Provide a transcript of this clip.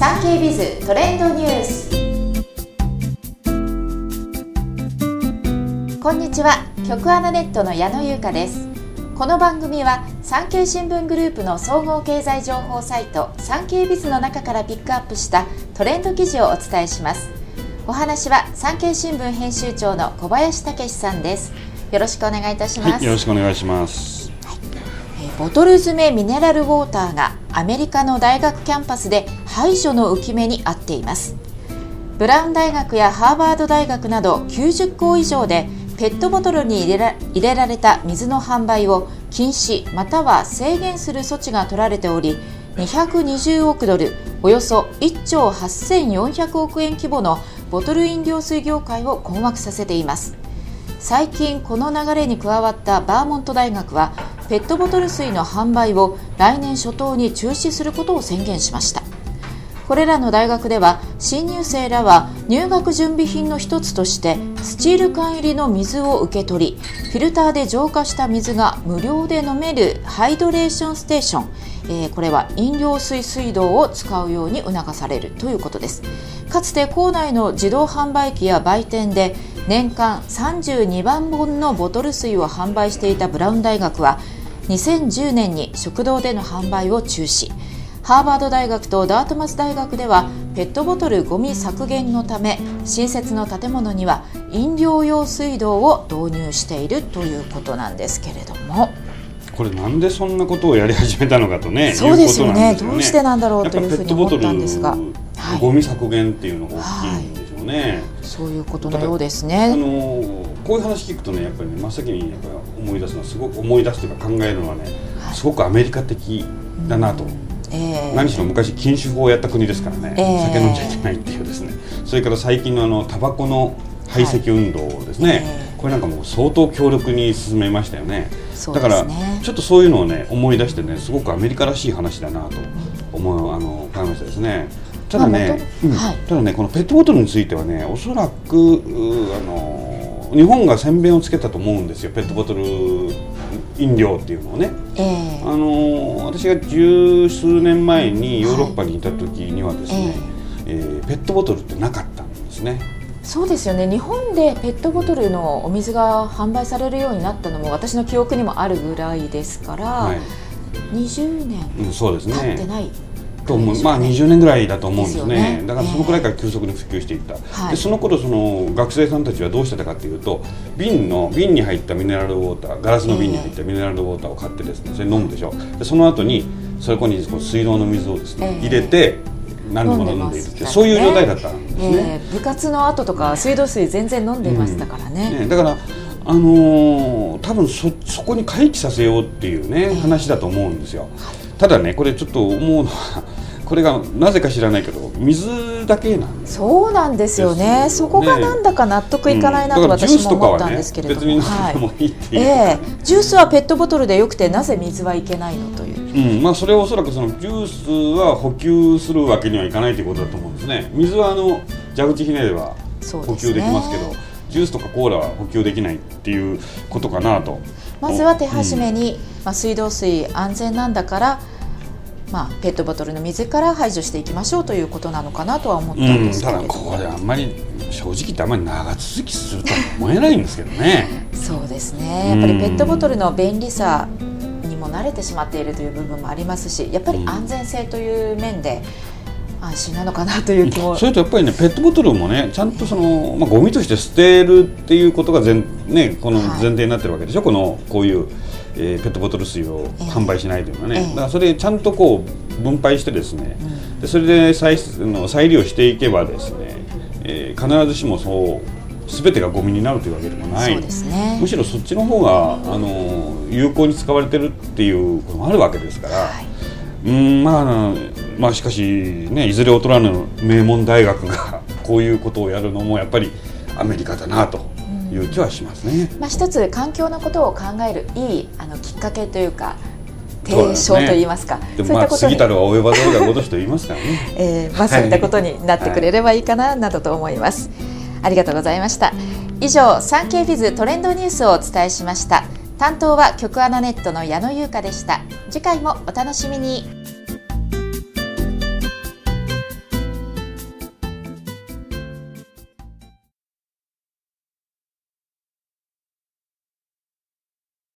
産経ビズトレンドニュース。こんにちは、局アナネットの矢野優香です。この番組は産経新聞グループの総合経済情報サイト産経ビズの中からピックアップしたトレンド記事をお伝えします。お話は産経新聞編集長の小林武史さんです。よろしくお願いいたします。 はい、よろしくお願いします。 ボトル詰めミネラルウォーターがアメリカの大学キャンパスで排除の浮き目にあっています。ブラウン大学やハーバード大学など90校以上でペットボトルに入れられた水の販売を禁止または制限する措置が取られており、220億ドルおよそ1兆8400億円規模のボトル飲料水業界を困惑させています。最近この流れに加わったバーモント大学はペットボトル水の販売を来年初頭に中止することを宣言しました。これらの大学では新入生らは入学準備品の一つとしてスチール缶入りの水を受け取り、フィルターで浄化した水が無料で飲めるハイドレーションステーション、これは飲料水水道を使うように促されるということです。かつて校内の自動販売機や売店で年間32万本のボトル水を販売していたブラウン大学は2010年に食堂での販売を中止。ハーバード大学とダートマス大学ではペットボトルゴミ削減のため新設の建物には飲料用水道を導入しているということなんですけれども、 これなんでそんなことをやり始めたのかとね、 そうですよね、 いうことなんですよね。 どうしてなんだろうというふうに思ったんですが、 ゴミ削減っていうのが大きいんでしょうね。 そういうことのようですね。 こういう話聞くとね、やっぱりね、真っ先にやっぱり思い出すのはすごく思い出すというか考えるのはね、すごくアメリカ的だなと。何しろ昔禁酒法をやった国ですからね、酒飲んじゃいけないっていうですね、それから最近のタバコの排斥運動ですね、これなんかもう相当強力に進めましたよね。だからちょっとそういうのをね思い出してね、すごくアメリカらしい話だなと思いましたですね。ただね、このペットボトルについてはね、おそらく日本が先鞭をつけたと思うんですよ、ペットボトル飲料っていうのをね。私が十数年前にヨーロッパにいた時にはですね、ペットボトルってなかったんですね。 そうですよね。日本でペットボトルのお水が販売されるようになったのも私の記憶にもあるぐらいですから、20年経ってない、 20年ぐらいだと思うんですね。だからそのくらいから急速に普及していった。でその頃学生さんたちはどうしてたかというと、瓶に入ったミネラルウォーター、ガラスの瓶に入ったミネラルウォーターを買ってですね、それ飲むでしょ。でその後にそこに水道の水をですね、入れて何度も飲んでいるって、そういう状態だったんですね。 部活の後とか水道水全然飲んでましたからね。 だから多分そこに回帰させようっていうね、話だと思うんですよ。ただね、これちょっと思うのはこれがなぜか知らないけど水だけなんです。 そうなんですよね。そこがなんだか納得いかないなと私も思ったんですけれども、 別に飲んでもいいっていう、 ジュースはペットボトルでよくてなぜ水はいけないのという、 それはおそらくジュースは補給するわけにはいかないということだと思うんですね。水は蛇口ひねれば補給できますけど、ジュースとかコーラは補給できないっていうことかなと。 まずは手始めに、水道水安全なんだから、ペットボトルの水から排除していきましょうということなのかなとは思ったんですけれども、 ただこれあんまり正直言ってあんまり長続きするとは思えないんですけどね。 そうですね。やっぱりペットボトルの便利さにも慣れてしまっているという部分もありますし、やっぱり安全性という面で安心なのかなという気も。 それとやっぱりね、ペットボトルもね、ちゃんとゴミとして捨てるっていうことがこの前提になってるわけでしょ。こういうペットボトル水を販売しないというのはね、だからそれちゃんと分配してですね、でそれで再利用していけばですね、必ずしも全てがゴミになるというわけでもない。むしろそっちの方が有効に使われてるっていうこともあるわけですから、しかしね、いずれ劣らぬ名門大学がこういうことをやるのもやっぱりアメリカだなという気はしますね。 一つ環境のことを考えるいいきっかけというか提唱といいますか、 でも過ぎたるは及ばざるが如しと言いますからね。 そういったことになってくれればいいかななどと思います。ありがとうございました。以上、産経ビズトレンドニュースをお伝えしました。担当は局アナネットの矢野優香でした。次回もお楽しみに。